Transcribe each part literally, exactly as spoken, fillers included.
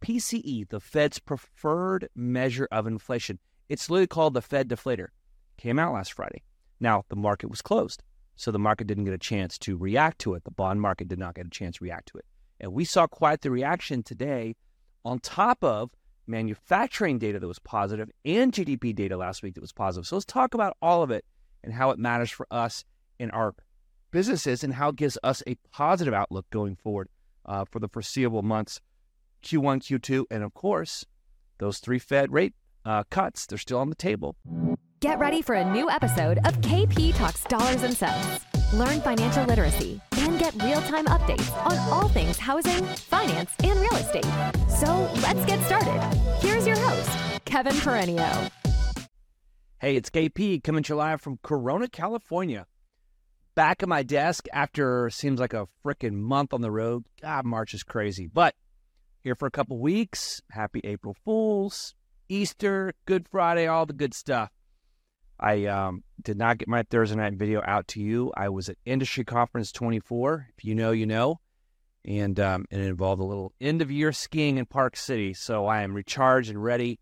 P C E, the Fed's preferred measure of inflation, it's literally called the Fed deflator, came out last Friday. Now, the market was closed, so the market didn't get a chance to react to it. The bond market did not get a chance to react to it. And we saw quite the reaction today on top of manufacturing data that was positive and G D P data last week that was positive. So let's talk about all of it and how it matters for us in our businesses and how it gives us a positive outlook going forward uh, for the foreseeable months, Q one, Q two, and of course, those three Fed rate uh, cuts, they're still on the table. Get ready for a new episode of K P Talks Dollars and Cents. Learn financial literacy and get real-time updates on all things housing, finance, and real estate. So let's get started. Here's your host, Kevin Perenio. Hey, it's K P coming to you live from Corona, California. Back at my desk after seems like a freaking month on the road. God, March is crazy. But here for a couple weeks. Happy April Fools, Easter, Good Friday, all the good stuff. I um, did not get my Thursday night video out to you. I was at Industry Conference twenty-four. If you know, you know. And um, it involved a little end-of-year skiing in Park City. So I am recharged and ready.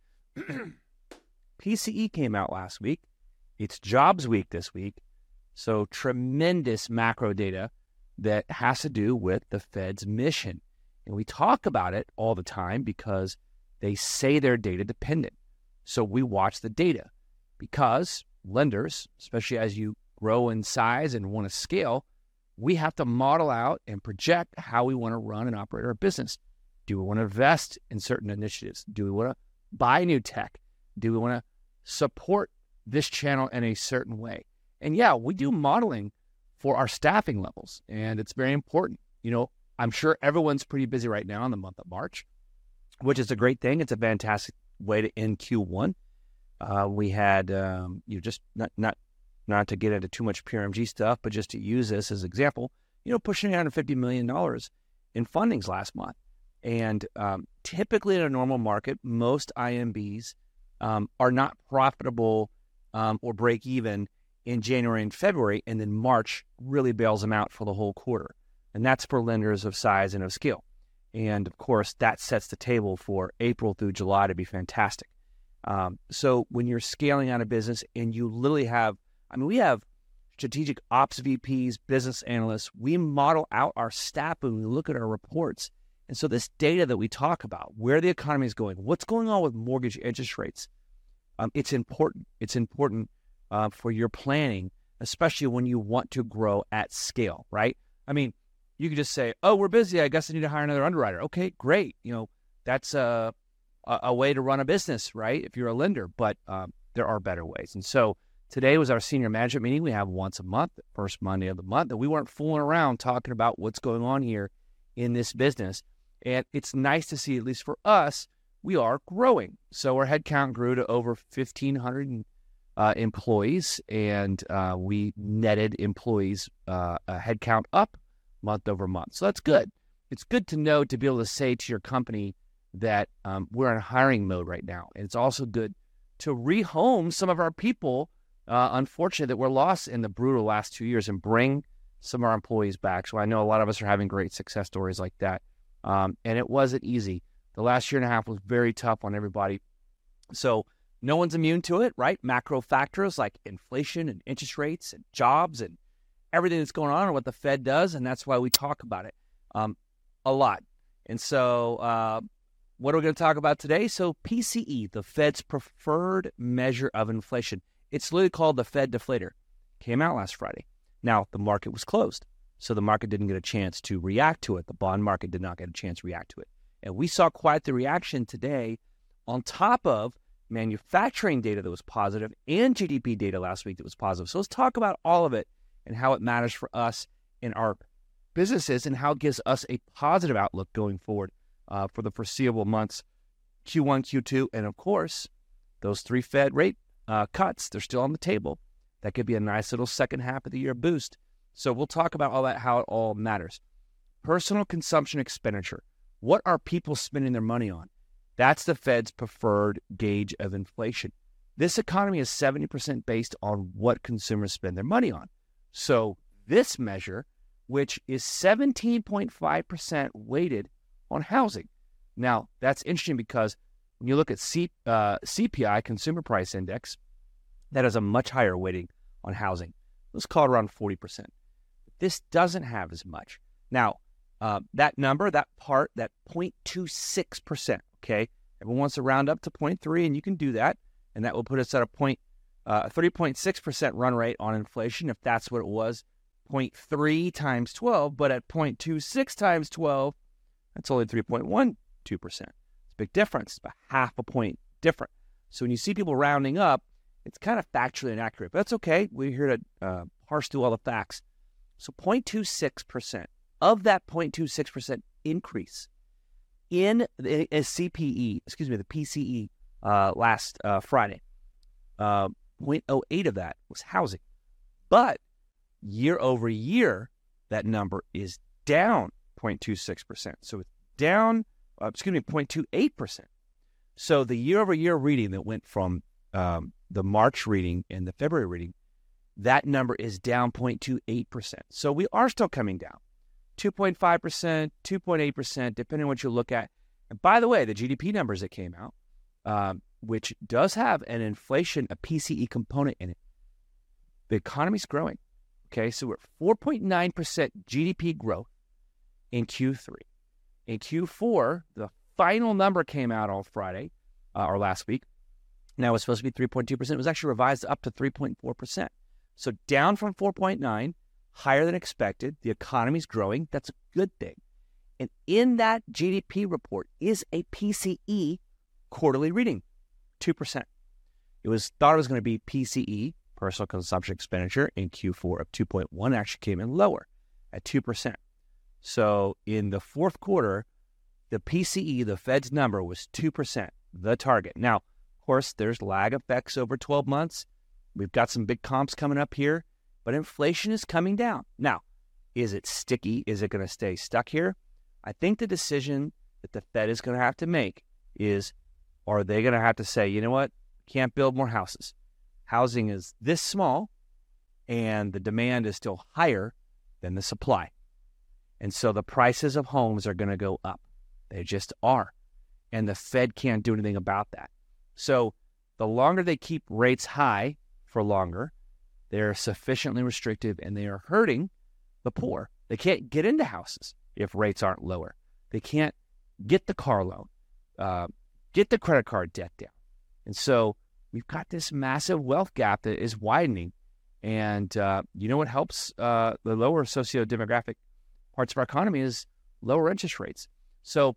P C E came out last week. It's Jobs Week this week. So tremendous macro data that has to do with the Fed's mission. And we talk about it all the time because they say they're data dependent. So we watch the data because lenders, especially as you grow in size and want to scale, we have to model out and project how we want to run and operate our business. Do we want to invest in certain initiatives? Do we want to buy new tech? Do we want to support this channel in a certain way? And yeah, we do modeling for our staffing levels, and it's very important. You know, I'm sure everyone's pretty busy right now in the month of March, which is a great thing. It's a fantastic way to end Q one. Uh, we had, um, you know, just not not not to get into too much P R M G stuff, but just to use this as an example, you know, pushing eight hundred fifty million dollars in fundings last month. And um, typically in a normal market, most I M Bs um, are not profitable um, or break even in January and February, and then March really bails them out for the whole quarter. And that's for lenders of size and of scale. And of course, that sets the table for April through July to be fantastic. Um, so when you're scaling out a business and you literally have, I mean, we have strategic ops V Ps, business analysts, we model out our staff and we look at our reports. And so this data that we talk about, where the economy is going, what's going on with mortgage interest rates, um, it's important. It's important uh, for your planning, especially when you want to grow at scale, right? I mean, you could just say, oh, we're busy. I guess I need to hire another underwriter. Okay, great. You know, that's a, a, a way to run a business, right? If you're a lender, but um, there are better ways. And so today was our senior management meeting. We have once a month, first Monday of the month, and we weren't fooling around talking about what's going on here in this business. And it's nice to see, at least for us, we are growing. So our headcount grew to over fifteen hundred uh, employees, and uh, we netted employees uh, a headcount up month over month. So that's good. It's good to know, to be able to say to your company that um, we're in hiring mode right now. And it's also good to rehome some of our people, uh, unfortunately, that were lost in the brutal last two years and bring some of our employees back. So I know a lot of us are having great success stories like that. Um, and it wasn't easy. The last year and a half was very tough on everybody. So no one's immune to it, right? Macro factors like inflation and interest rates and jobs and everything that's going on and what the Fed does. And that's why we talk about it um, a lot. And so uh, what are we going to talk about today? So P C E, the Fed's preferred measure of inflation. It's literally called the Fed deflator. Came out last Friday. Now, the market was closed, so the market didn't get a chance to react to it. The bond market did not get a chance to react to it. And we saw quite the reaction today on top of manufacturing data that was positive and G D P data last week that was positive. So let's talk about all of it and how it matters for us in our businesses and how it gives us a positive outlook going forward uh, for the foreseeable months, Q one, Q two, and of course, those three Fed rate uh, cuts, they're still on the table. That could be a nice little second half of the year boost. So we'll talk about all that, how it all matters. Personal consumption expenditure. What are people spending their money on? That's the Fed's preferred gauge of inflation. This economy is seventy percent based on what consumers spend their money on. So this measure, which is seventeen point five percent weighted on housing. Now, that's interesting because when you look at C, uh, C P I, Consumer Price Index, that has a much higher weighting on housing. Let's call it around forty percent. This doesn't have as much. Now, uh, that number, that part, that zero point two six percent, okay? Everyone wants to round up to zero point three, and you can do that, and that will put us at a point, uh, three point six percent run rate on inflation if that's what it was. zero point three times twelve, but at zero point two six times twelve, that's only three point one two percent. It's a big difference, about half a point different. So when you see people rounding up, it's kind of factually inaccurate, but that's okay. We're here to uh, parse through all the facts. So zero point two six percent of that zero point two six percent increase in the C P E, excuse me, the P C E uh, last uh, Friday, uh, zero point zero eight of that was housing. But year over year, that number is down zero point two six percent. So it's down, uh, excuse me, zero point two eight percent. So the year over year reading that went from um, the March reading and the February reading, that number is down zero point two eight percent. So we are still coming down. two point five percent, two point eight percent, depending on what you look at. And by the way, the G D P numbers that came out, um, which does have an inflation, a P C E component in it, the economy's growing. Okay, so we're at four point nine percent G D P growth in Q three. In Q four, the final number came out on Friday, uh, or last week. Now it's supposed to be three point two percent. It was actually revised up to three point four percent. So down from four point nine, higher than expected. The economy's growing. That's a good thing. And in that G D P report is a P C E quarterly reading, two percent. It was thought it was going to be P C E, personal consumption expenditure, in Q four of two point one. Actually came in lower at two percent. So in the fourth quarter, the P C E, the Fed's number, was two percent, the target. Now, of course, there's lag effects over twelve months. We've got some big comps coming up here, but inflation is coming down. Now, is it sticky? Is it going to stay stuck here? I think the decision that the Fed is going to have to make is, are they going to have to say, you know what, can't build more houses. Housing is this small, and the demand is still higher than the supply. And so the prices of homes are going to go up. They just are. And the Fed can't do anything about that. So the longer they keep rates high for longer, they're sufficiently restrictive, and they are hurting the poor. They can't get into houses if rates aren't lower. They can't get the car loan, uh, get the credit card debt down. And so we've got this massive wealth gap that is widening. And uh, you know what helps uh, the lower socio-demographic parts of our economy is lower interest rates. So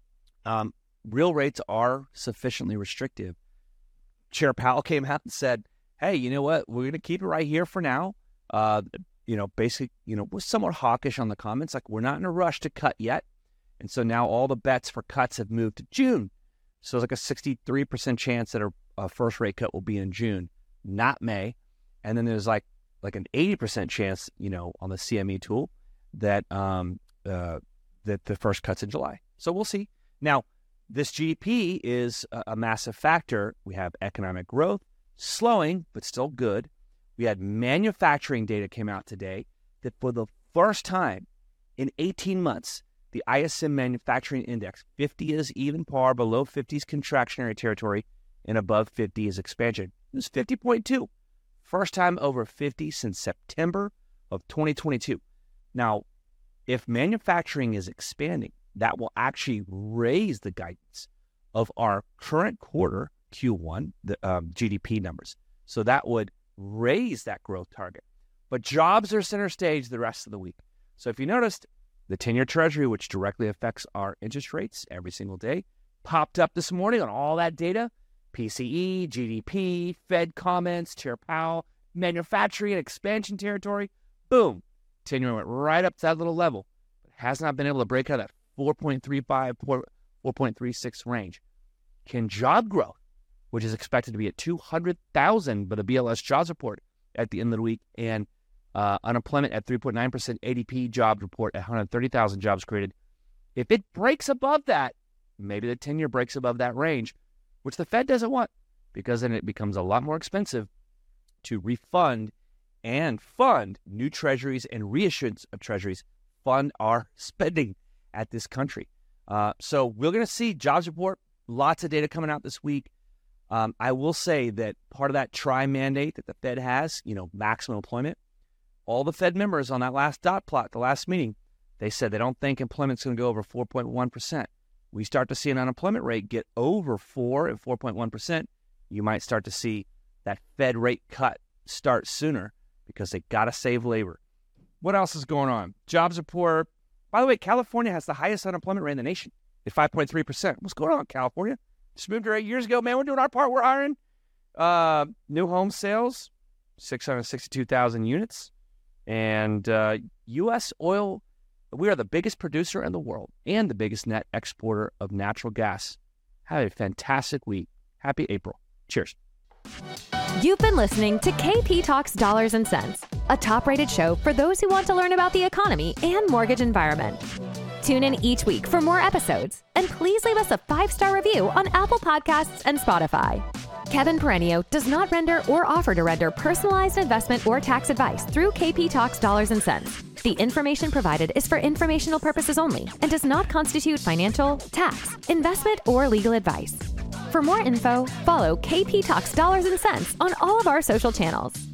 um, real rates are sufficiently restrictive. Chair Powell came out and said, hey, you know what? We're going to keep it right here for now. Uh, you know, basically, you know, was somewhat hawkish on the comments. Like, we're not in a rush to cut yet. And so now all the bets for cuts have moved to June. So it's like a sixty-three percent chance that a, a first rate cut will be in June, not May. And then there's like like an eighty percent chance, you know, on the C M E tool that um uh, that the first cut's in July. So we'll see. Now, this G D P is a, a massive factor. We have economic growth slowing, but still good. We had manufacturing data came out today that for the first time in eighteen months, the I S M Manufacturing Index, fifty is even par, below fifty is contractionary territory, and above fifty is expansion. It was fifty point two. First time over fifty since September of twenty twenty-two. Now, if manufacturing is expanding, that will actually raise the guidance of our current quarter, Q one, the um, G D P numbers. So that would raise that growth target. But jobs are center stage the rest of the week. So if you noticed, the ten-year Treasury, which directly affects our interest rates every single day, popped up this morning on all that data. P C E, G D P, Fed comments, Chair Powell, manufacturing and expansion territory. Boom. ten-year went right up to that little level, but has not been able to break out of that four point three five, four point three six range. Can job growth, which is expected to be at two hundred thousand by the B L S jobs report at the end of the week, and uh, unemployment at three point nine percent, A D P jobs report at one hundred thirty thousand jobs created. If it breaks above that, maybe the ten-year breaks above that range, which the Fed doesn't want, because then it becomes a lot more expensive to refund and fund new treasuries and reissuance of treasuries, fund our spending at this country. Uh, so we're going to see jobs report, lots of data coming out this week. Um, I will say that part of that tri mandate that the Fed has, you know, maximum employment, all the Fed members on that last dot plot, the last meeting, they said they don't think employment's going to go over four point one percent. We start to see an unemployment rate get over four and four point one percent. You might start to see that Fed rate cut start sooner because they got to save labor. What else is going on? Jobs report. By the way, California has the highest unemployment rate in the nation at five point three percent. What's going on, California? Just moved here eight years ago. Man, we're doing our part. We're hiring. Uh, new home sales, six hundred sixty-two thousand units. And uh, U S oil, we are the biggest producer in the world and the biggest net exporter of natural gas. Have a fantastic week. Happy April. Cheers. You've been listening to K P Talks Dollars and Cents, a top-rated show for those who want to learn about the economy and mortgage environment. Tune in each week for more episodes, and please leave us a five-star review on Apple Podcasts and Spotify. Kevin Perenio does not render or offer to render personalized investment or tax advice through K P Talks Dollars and Cents. The information provided is for informational purposes only and does not constitute financial, tax, investment, or legal advice. For more info, follow K P Talks Dollars and Cents on all of our social channels.